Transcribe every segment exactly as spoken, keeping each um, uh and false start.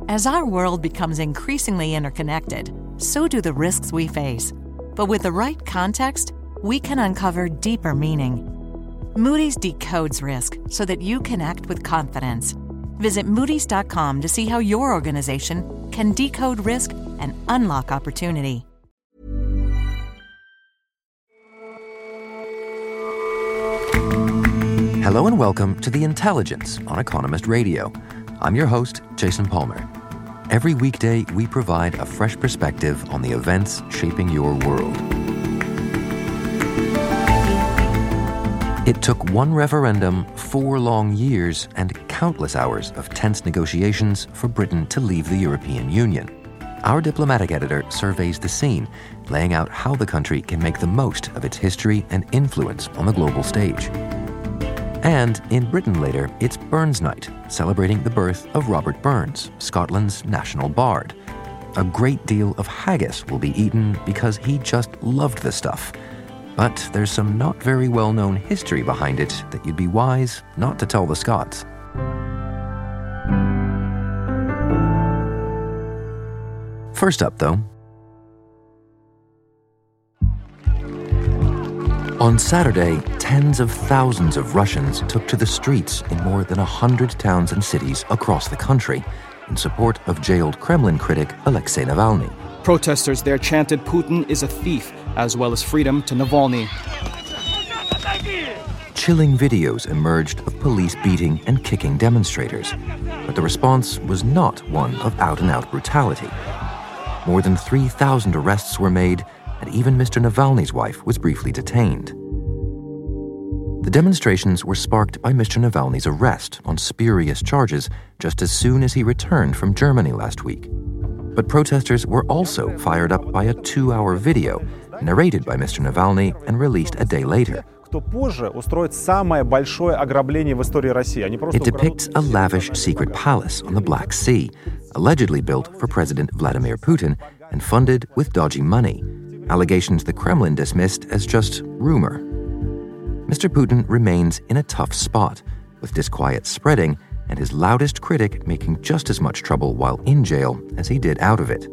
As our world becomes increasingly interconnected, so do the risks we face. But with the right context, we can uncover deeper meaning. Moody's decodes risk so that you can act with confidence. Visit Moody's dot com to see how your organization can decode risk and unlock opportunity. Hello and welcome to The Intelligence on Economist Radio. I'm your host, Jason Palmer. Every weekday, we provide a fresh perspective on the events shaping your world. It took one referendum, four long years, and countless hours of tense negotiations for Britain to leave the European Union. Our diplomatic editor surveys the scene, laying out how the country can make the most of its history and influence on the global stage. And in Britain later, it's Burns Night, celebrating the birth of Robert Burns, Scotland's national bard. A great deal of haggis will be eaten because he just loved the stuff. But there's some not very well-known history behind it that you'd be wise not to tell the Scots. First up, though. On Saturday, tens of thousands of Russians took to the streets in more than a hundred towns and cities across the country in support of jailed Kremlin critic Alexei Navalny. Protesters there chanted Putin is a thief, as well as freedom to Navalny. Chilling videos emerged of police beating and kicking demonstrators, but the response was not one of out-and-out brutality. More than three thousand arrests were made, and even Mister Navalny's wife was briefly detained. The demonstrations were sparked by Mister Navalny's arrest on spurious charges just as soon as he returned from Germany last week. But protesters were also fired up by a two-hour video narrated by Mister Navalny and released a day later. It depicts a lavish secret palace on the Black Sea, allegedly built for President Vladimir Putin and funded with dodgy money, allegations the Kremlin dismissed as just rumor. Mister Putin remains in a tough spot, with disquiet spreading and his loudest critic making just as much trouble while in jail as he did out of it.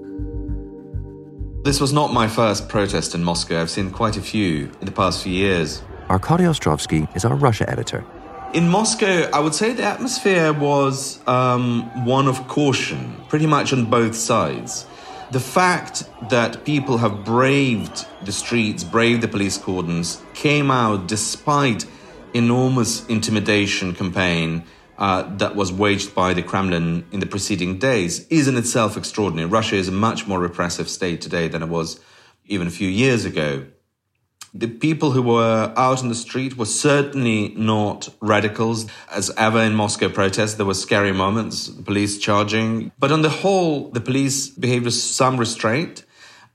This was not my first protest in Moscow. I've seen quite a few in the past few years. Arkady Ostrovsky is our Russia editor. In Moscow, I would say the atmosphere was um, one of caution, pretty much on both sides. The fact that people have braved the streets, braved the police cordons, came out despite enormous intimidation campaign uh, that was waged by the Kremlin in the preceding days, is in itself extraordinary. Russia is a much more repressive state today than it was even a few years ago. The people who were out in the street were certainly not radicals. As ever in Moscow protests, there were scary moments, the police charging. But on the whole, the police behaved with some restraint,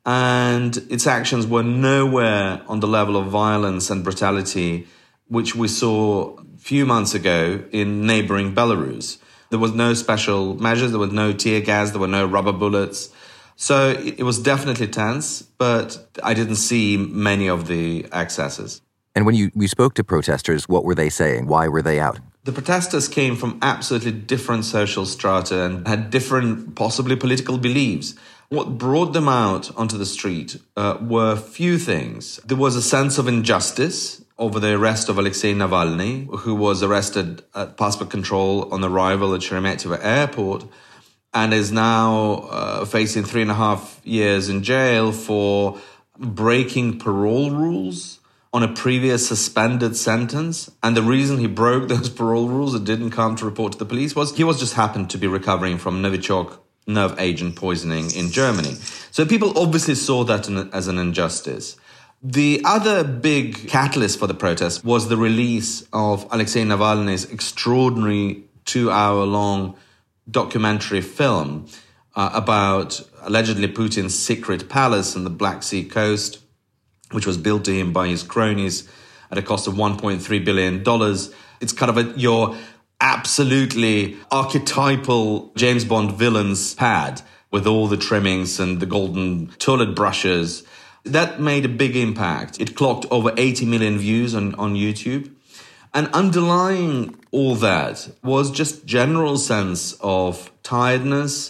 and its actions were nowhere on the level of violence and brutality which we saw a few months ago in neighboring Belarus. There was no special measures, there was no tear gas, there were no rubber bullets. So it was definitely tense, but I didn't see many of the excesses. And when you, you spoke to protesters, what were they saying? Why were they out? The protesters came from absolutely different social strata and had different, possibly political beliefs. What brought them out onto the street uh, were few things. There was a sense of injustice over the arrest of Alexei Navalny, who was arrested at passport control on arrival at Sheremetyevo airport, and is now uh, facing three and a half years in jail for breaking parole rules on a previous suspended sentence. And the reason he broke those parole rules and didn't come to report to the police was he was just happened to be recovering from Novichok nerve agent poisoning in Germany. So people obviously saw that as an injustice. The other big catalyst for the protest was the release of Alexei Navalny's extraordinary two-hour-long documentary film uh, about allegedly Putin's secret palace in the Black Sea coast, which was built to him by his cronies at a cost of one point three billion dollars. It's kind of a, your absolutely archetypal James Bond villain's pad with all the trimmings and the golden toilet brushes. That made a big impact. It clocked over eighty million views on, on YouTube. And underlying all that was just general sense of tiredness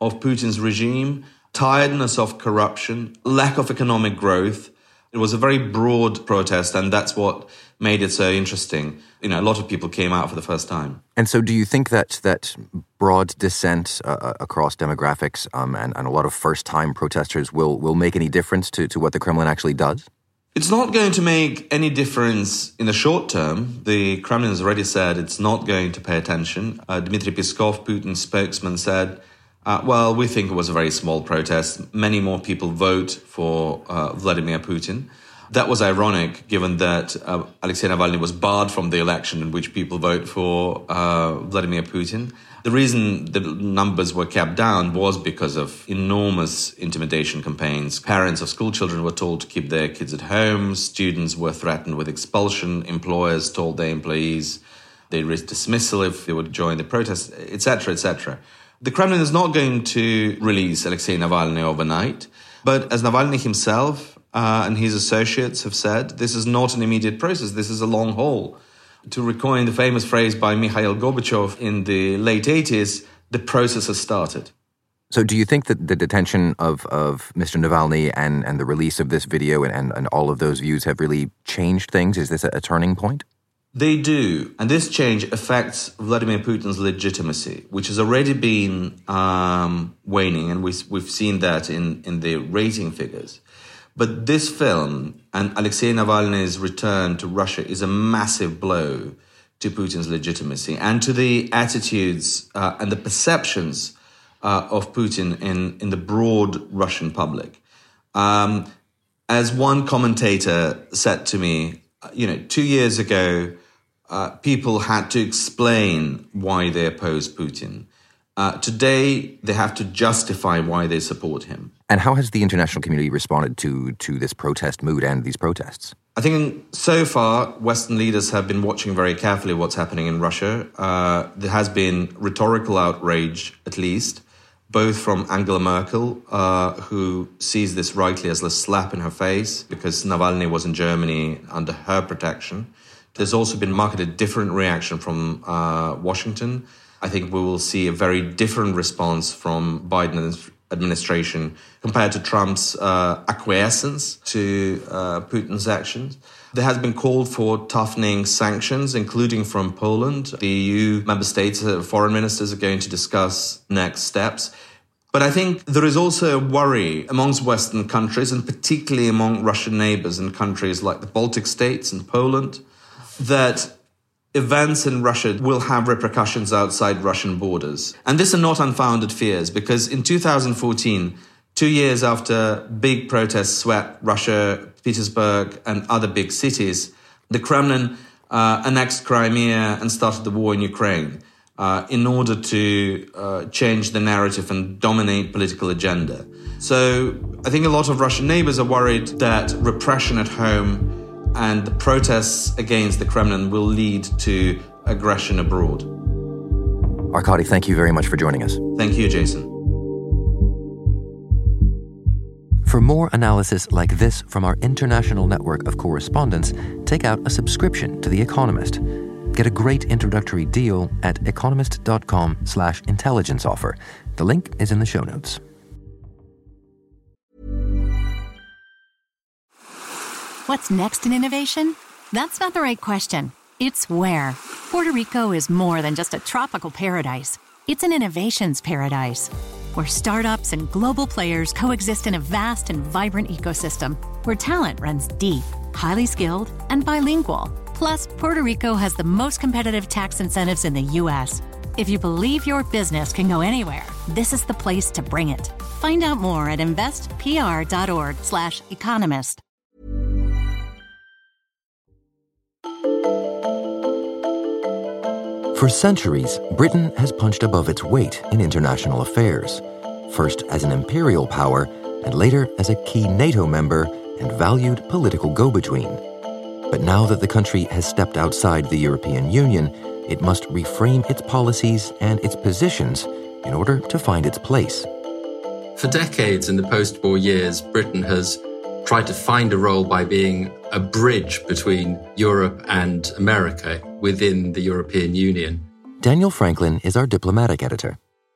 of Putin's regime, tiredness of corruption, lack of economic growth. It was a very broad protest, and that's what made it so interesting. You know, a lot of people came out for the first time. And so do you think that that broad dissent uh, across demographics um, and, and a lot of first-time protesters will, will make any difference to, to what the Kremlin actually does? It's not going to make any difference in the short term. The Kremlin has already said it's not going to pay attention. Uh, Dmitry Peskov, Putin's spokesman, said, uh, well, we think it was a very small protest. Many more people vote for uh, Vladimir Putin. That was ironic, given that uh, Alexei Navalny was barred from the election in which people vote for uh, Vladimir Putin. The reason the numbers were kept down was because of enormous intimidation campaigns. Parents of school children were told to keep their kids at home. Students were threatened with expulsion. Employers told their employees they'd risk dismissal if they would join the protests, et cetera, et cetera. The Kremlin is not going to release Alexei Navalny overnight, but as Navalny himself Uh, and his associates have said, this is not an immediate process, this is a long haul. To recoin the famous phrase by Mikhail Gorbachev in the late eighties, the process has started. So do you think that the detention of, of Mister Navalny and, and the release of this video and, and, and all of those views have really changed things? Is this a, a turning point? They do. And this change affects Vladimir Putin's legitimacy, which has already been um, waning. And we, we've seen that in, in the rating figures. But this film and Alexei Navalny's return to Russia is a massive blow to Putin's legitimacy and to the attitudes uh, and the perceptions uh, of Putin in, in the broad Russian public. Um, as one commentator said to me, you know, two years ago, uh, people had to explain why they oppose Putin. Uh, today, they have to justify why they support him. And how has the international community responded to, to this protest mood and these protests? I think so far, Western leaders have been watching very carefully what's happening in Russia. Uh, there has been rhetorical outrage, at least, both from Angela Merkel, uh, who sees this rightly as a slap in her face because Navalny was in Germany under her protection. There's also been marked a different reaction from uh, Washington. I think we will see a very different response from Biden's administration compared to Trump's uh, acquiescence to uh, Putin's actions. There has been called for toughening sanctions, including from Poland. The E U member states, uh, foreign ministers are going to discuss next steps. But I think there is also a worry amongst Western countries, and particularly among Russian neighbors in countries like the Baltic states and Poland, that events in Russia will have repercussions outside Russian borders. And these are not unfounded fears, because in two thousand fourteen, two years after big protests swept Russia, Petersburg, and other big cities, the Kremlin uh, annexed Crimea and started the war in Ukraine uh, in order to uh, change the narrative and dominate political agenda. So I think a lot of Russian neighbors are worried that repression at home and the protests against the Kremlin will lead to aggression abroad. Arkady, thank you very much for joining us. Thank you, Jason. For more analysis like this from our international network of correspondents, take out a subscription to The Economist. Get a great introductory deal at economist.com slash intelligence offer. The link is in the show notes. What's next in innovation? That's not the right question. It's where. Puerto Rico is more than just a tropical paradise. It's an innovations paradise, where startups and global players coexist in a vast and vibrant ecosystem, where talent runs deep, highly skilled, and bilingual. Plus, Puerto Rico has the most competitive tax incentives in the U S. If you believe your business can go anywhere, this is the place to bring it. Find out more at investpr.org slash economist. For centuries, Britain has punched above its weight in international affairs, first as an imperial power and later as a key NATO member and valued political go-between. But now that the country has stepped outside the European Union, it must reframe its policies and its positions in order to find its place. For decades in the post-war years, Britain has tried to find a role by being a bridge between Europe and America within the European Union. Daniel Franklin is our diplomatic editor.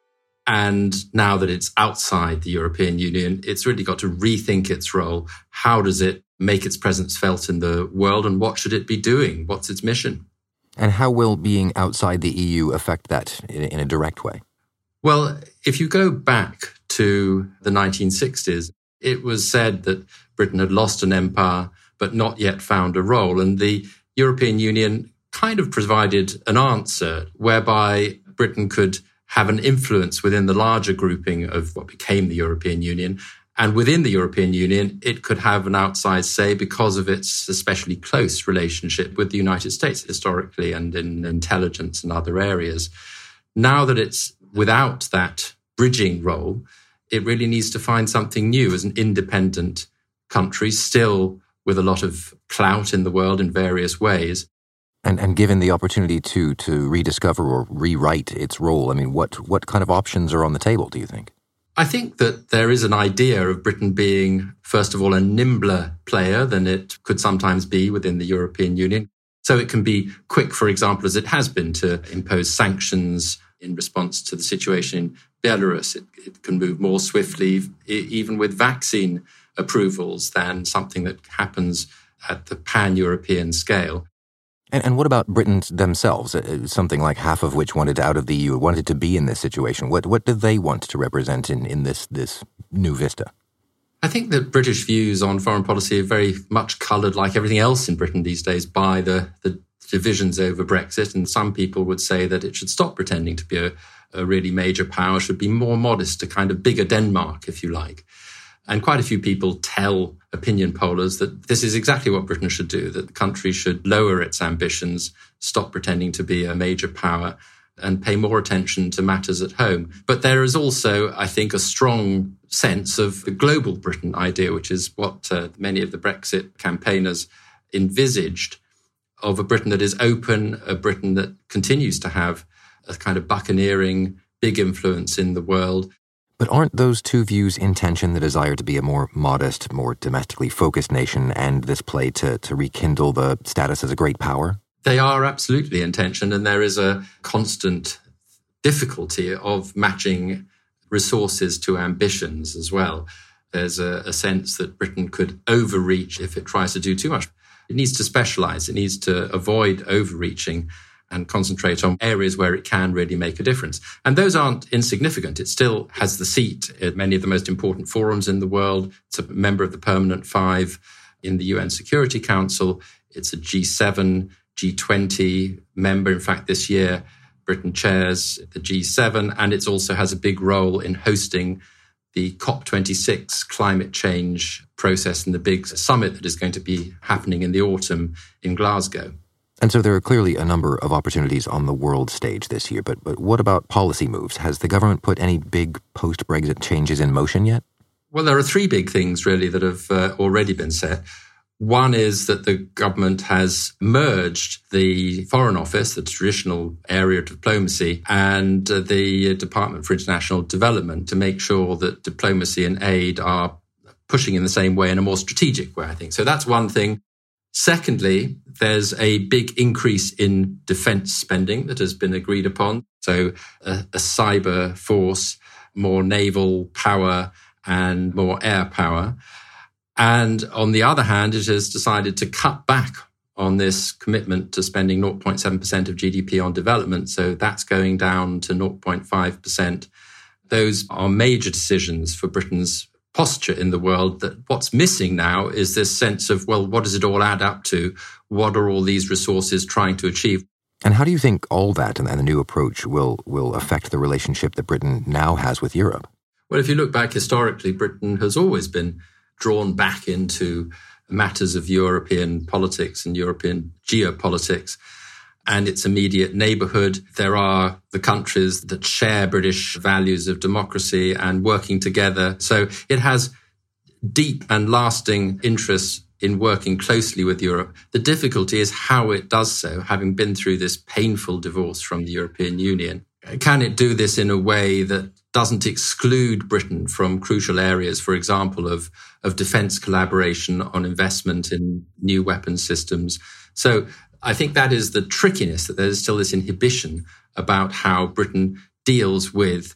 And now that it's outside the European Union, it's really got to rethink its role. How does it make its presence felt in the world, and what should it be doing? What's its mission? And how will being outside the E U affect that in, in a direct way? Well, if you go back to the nineteen sixties, it was said that Britain had lost an empire but not yet found a role. And the European Union kind of provided an answer whereby Britain could have an influence within the larger grouping of what became the European Union. And within the European Union, it could have an outside say because of its especially close relationship with the United States historically and in intelligence and other areas. Now that it's without that bridging role, it really needs to find something new as an independent country, still with a lot of clout in the world in various ways. And and given the opportunity to to rediscover or rewrite its role, I mean, what what kind of options are on the table, do you think? I think that there is an idea of Britain being, first of all, a nimbler player than it could sometimes be within the European Union. So it can be quick, for example, as it has been, to impose sanctions in response to the situation in Belarus. It, it can move more swiftly, even with vaccine approvals, than something that happens at the pan-European scale. And, and what about Britain themselves, something like half of which wanted out of the E U, wanted to be in this situation? What what do they want to represent in, in this, this new vista? I think that British views on foreign policy are very much coloured, like everything else in Britain these days, by the, the divisions over Brexit. And some people would say that it should stop pretending to be a, a really major power, should be more modest, a kind of bigger Denmark, if you like. And quite a few people tell opinion pollers that this is exactly what Britain should do, that the country should lower its ambitions, stop pretending to be a major power, and pay more attention to matters at home. But there is also, I think, a strong sense of the global Britain idea, which is what uh, many of the Brexit campaigners envisaged, of a Britain that is open, a Britain that continues to have a kind of buccaneering, big influence in the world. But aren't those two views in tension, the desire to be a more modest, more domestically focused nation and this play to, to rekindle the status as a great power? They are absolutely in tension, and there is a constant difficulty of matching resources to ambitions as well. There's a, a sense that Britain could overreach if it tries to do too much. It needs to specialise. It needs to avoid overreaching and concentrate on areas where it can really make a difference. And those aren't insignificant. It still has the seat at many of the most important forums in the world. It's a member of the Permanent Five in the U N Security Council. It's a G seven, G twenty member. In fact, this year, Britain chairs the G seven, and it also has a big role in hosting the COP twenty-six climate change process and the big summit that is going to be happening in the autumn in Glasgow. And so there are clearly a number of opportunities on the world stage this year, but but what about policy moves? Has the government put any big post-Brexit changes in motion yet? Well, there are three big things, really, that have uh, already been said. One is that the government has merged the Foreign Office, the traditional area of diplomacy, and uh, the Department for International Development to make sure that diplomacy and aid are pushing in the same way, in a more strategic way, I think. So that's one thing. Secondly, there's a big increase in defence spending that has been agreed upon. So a, a cyber force, more naval power and more air power. And on the other hand, it has decided to cut back on this commitment to spending zero point seven percent of G D P on development. So that's going down to zero point five percent. Those are major decisions for Britain's posture in the world. That what's missing now is this sense of, well, what does it all add up to? What are all these resources trying to achieve? And how do you think all that and the new approach will will affect the relationship that Britain now has with Europe? Well, if you look back historically, Britain has always been drawn back into matters of European politics and European geopolitics and its immediate neighbourhood. There are the countries that share British values of democracy and working together. So it has deep and lasting interests in working closely with Europe. The difficulty is how it does so, having been through this painful divorce from the European Union. Can it do this in a way that doesn't exclude Britain from crucial areas, for example, of, of defence collaboration on investment in new weapons systems? So I think that is the trickiness, that there is still this inhibition about how Britain deals with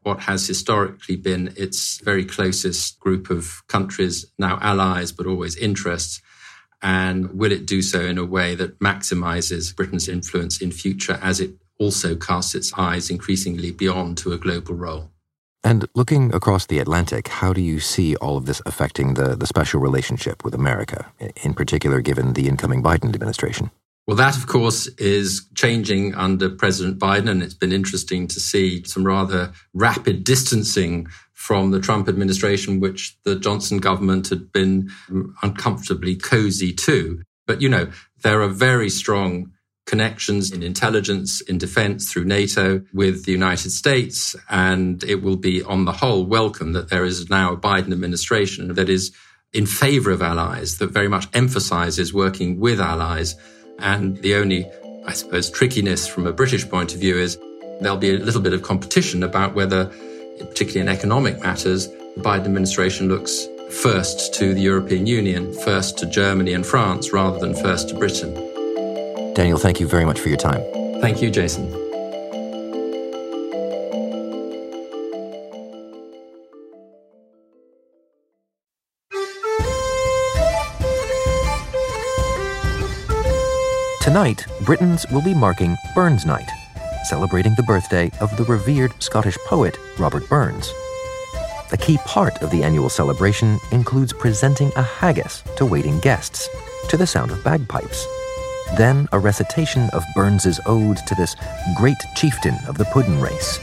what has historically been its very closest group of countries, now allies, but always interests? And will it do so in a way that maximizes Britain's influence in future as it also casts its eyes increasingly beyond to a global role? And looking across the Atlantic, how do you see all of this affecting the, the special relationship with America, in particular given the incoming Biden administration? Well, that, of course, is changing under President Biden, and it's been interesting to see some rather rapid distancing from the Trump administration, which the Johnson government had been uncomfortably cozy to. But, you know, there are very strong connections in intelligence, in defense through NATO with the United States. And it will be, on the whole, welcome that there is now a Biden administration that is in favor of allies, that very much emphasizes working with allies. And the only, I suppose, trickiness from a British point of view is there'll be a little bit of competition about whether, particularly in economic matters, the Biden administration looks first to the European Union, first to Germany and France, rather than first to Britain. Daniel, thank you very much for your time. Thank you, Jason. Tonight, Britons will be marking Burns Night, celebrating the birthday of the revered Scottish poet Robert Burns. A key part of the annual celebration includes presenting a haggis to waiting guests, to the sound of bagpipes. Then a recitation of Burns's ode to this great chieftain of the Puddin race.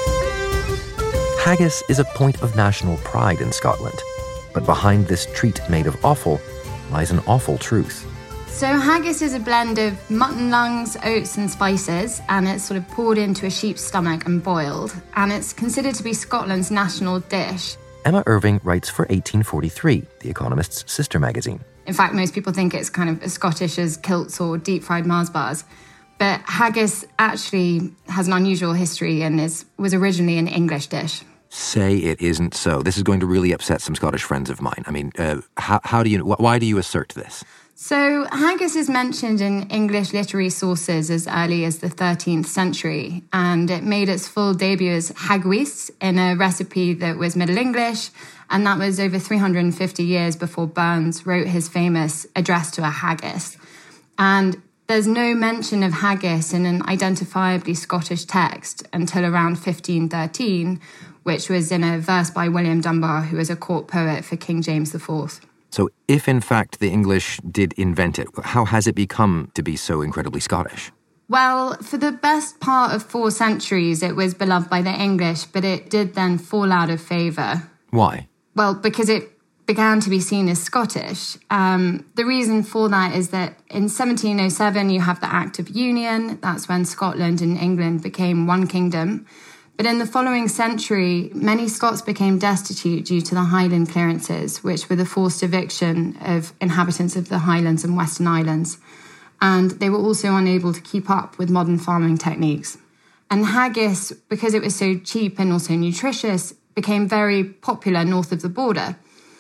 Haggis is a point of national pride in Scotland, but behind this treat made of offal lies an awful truth. So haggis is a blend of mutton lungs, oats and spices, and it's sort of poured into a sheep's stomach and boiled, and it's considered to be Scotland's national dish. Emma Irving writes for eighteen forty-three, The Economist's sister magazine. In fact, most people think it's kind of as Scottish as kilts or deep-fried Mars bars. But haggis actually has an unusual history and is was originally an English dish. Say it isn't so. This is going to really upset some Scottish friends of mine. I mean, uh, how, how do you? Why do you assert this? So haggis is mentioned in English literary sources as early as the thirteenth century, and it made its full debut as haggis in a recipe that was Middle English, and that was over three hundred fifty years before Burns wrote his famous Address to a Haggis. And there's no mention of haggis in an identifiably Scottish text until around fifteen thirteen, which was in a verse by William Dunbar, who was a court poet for King James the Fourth. So if, in fact, the English did invent it, how has it become to be so incredibly Scottish? Well, for the best part of four centuries, it was beloved by the English, but it did then fall out of favour. Why? Well, because it began to be seen as Scottish. Um, the reason for that is that in seventeen oh seven, you have the Act of Union. That's when Scotland and England became one kingdom. But in the following century, many Scots became destitute due to the Highland clearances, which were the forced eviction of inhabitants of the Highlands and Western Islands. And they were also unable to keep up with modern farming techniques. And haggis, because it was so cheap and also nutritious, became very popular north of the border.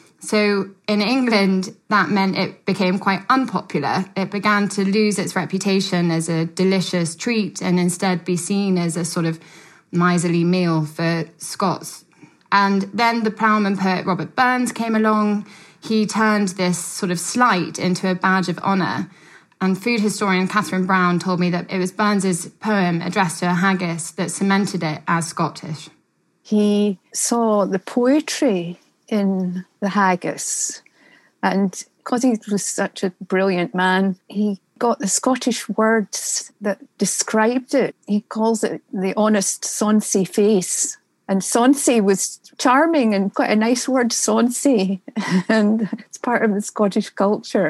So in England, that meant it became quite unpopular. It began to lose its reputation as a delicious treat and instead be seen as a sort of miserly meal for Scots. And then the ploughman poet Robert Burns came along. He turned this sort of slight into a badge of honour. And food historian Catherine Brown told me that it was Burns's poem Address to a Haggis that cemented it as Scottish. He saw the poetry in the haggis, and because he was such a brilliant man, he got the Scottish words that described it. He calls it the honest sonsy face. And sonsy was charming and quite a nice word, sonsy. And it's part of the Scottish culture.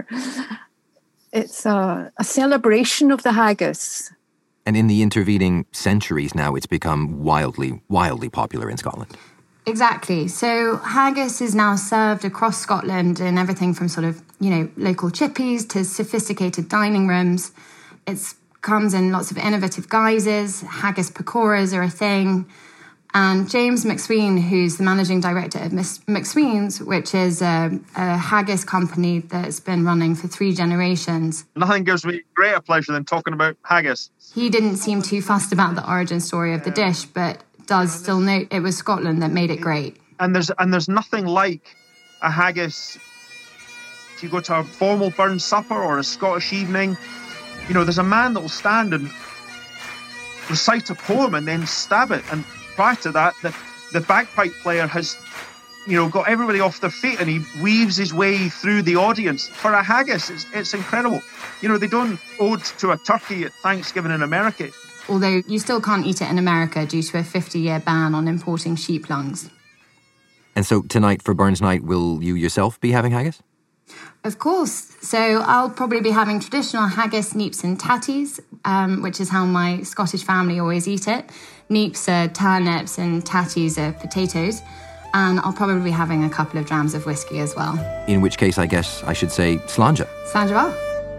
It's a, a celebration of the haggis. And in the intervening centuries now, it's become wildly, wildly popular in Scotland. Exactly. So haggis is now served across Scotland in everything from sort of, you know, local chippies to sophisticated dining rooms. It comes in lots of innovative guises. Haggis pakoras are a thing. And James McSween, who's the managing director of McSween's, which is a, a haggis company that's been running for three generations. Nothing gives me greater pleasure than talking about haggis. He didn't seem too fussed about the origin story of the dish, but does still note it was Scotland that made it great. And there's and there's nothing like a haggis. If you go to a formal Burns supper or a Scottish evening, you know, there's a man that will stand and recite a poem and then stab it. And prior to that, the, the bagpipe player has, you know, got everybody off their feet and he weaves his way through the audience. For a haggis, it's, it's incredible. You know, they don't ode to a turkey at Thanksgiving in America. Although you still can't eat it in America due to a fifty-year ban on importing sheep lungs. And so tonight for Burns Night, will you yourself be having haggis? Of course. So I'll probably be having traditional haggis, neeps and tatties, um, which is how my Scottish family always eat it. Neeps are turnips and tatties are potatoes. And I'll probably be having a couple of drams of whiskey as well. In which case, I guess I should say Slàinte. Slàinte.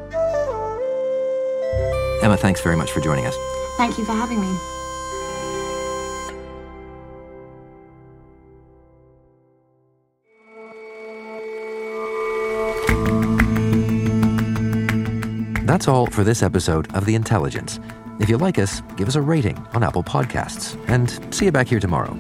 Emma, thanks very much for joining us. Thank you for having me. That's all for this episode of The Intelligence. If you like us, give us a rating on Apple Podcasts. And see you back here tomorrow.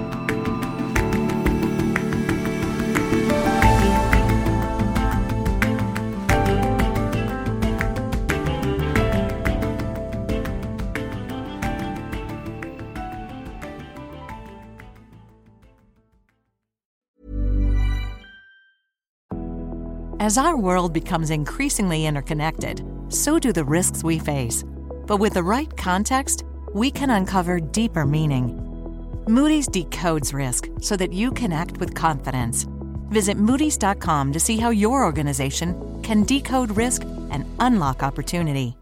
As our world becomes increasingly interconnected, so do the risks we face. But with the right context, we can uncover deeper meaning. Moody's decodes risk so that you can act with confidence. Visit Moody's dot com to see how your organization can decode risk and unlock opportunity.